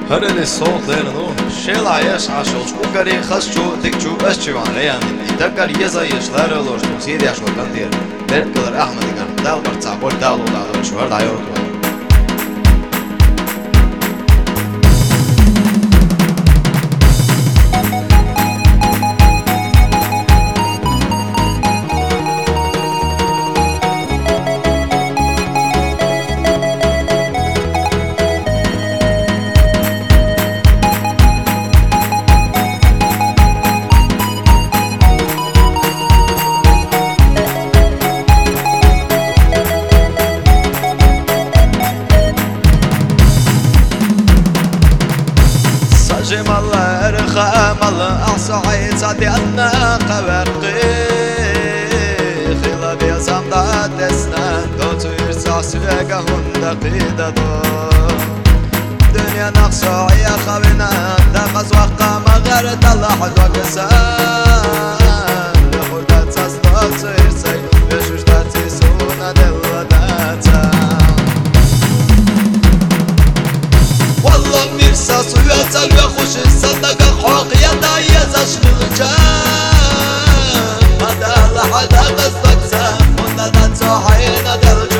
هرني الصوت ليرنو شيلا يش عشوش وكاري خشو ديكشو بشو عليان يتكر يزايش لارلوش سيدي عشو كندير بيركلر احمد كان دال برصع بول دالو دالو شو هرد عيوتو جمال خامل أصعيد صدي أنا قبرقي خلا بيزام دا دسنا دوتو يرسع سويقا هندقي دادو دنيا نقصو يا خوينا دقز وقا مغرد الله وقسان بخوردات ساستوك سيرسي بشوش داتي سونا دلوداتا والله ميرسا سويتا خوش صدق حقيا دايز اشغل جام هذا لحد قصدك سام وندت صحينا دل